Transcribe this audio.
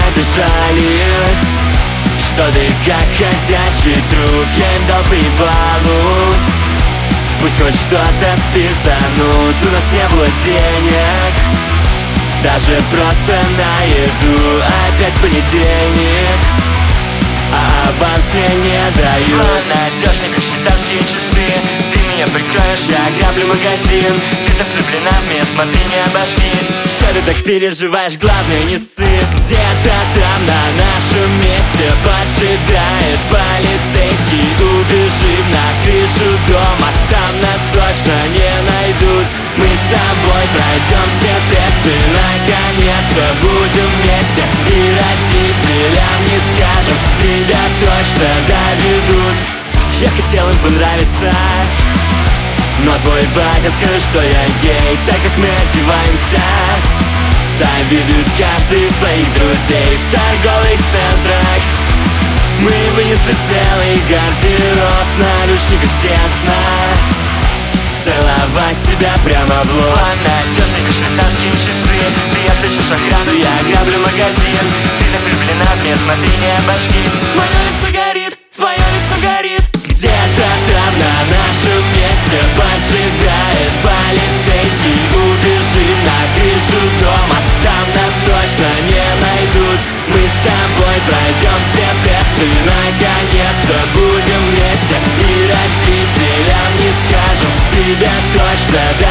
набежали, что ты как ходячий труп. Я им дал прибалу, пусть хоть что-то спизданут. У нас не было денег, даже просто на еду. Опять понедельник, а аванс мне не дают. Надежный, как швейцарские часы. Ты меня прикроешь, я ограблю магазин. Ты так влюблена в меня, смотри, не обожгись. Что ты так переживаешь, главное не сыпь. Где-то там на нашем месте поджидает полицейский. Убежим на крышу дома, там нас точно не найдут. Мы с тобой пройдем все тесты, наконец-то будем вместе. И родителям не скажем, тебя точно доведут. Я хотел им понравиться, но твой батя скажет, что я гей. Так как мы одеваемся, завидует каждый из твоих друзей. В торговых центрах мы вынесли целый гардероб. В наручниках тесно, целовать тебя прямо в лоб. План надежный, как швейцарские часы. Ты отвлечешь охрану, я ограблю магазин. Ты так влюблена в меня, смотри, не обожгись. Твое лицо горит, твое лицо горит. Где-то там на нашем месте поджидает полицейский. Убежим на крышу дома, там нас точно не найдут. Мы с тобой пройдем все тесты, наконец-то будем вместе. И родителям не скажем, тебя точно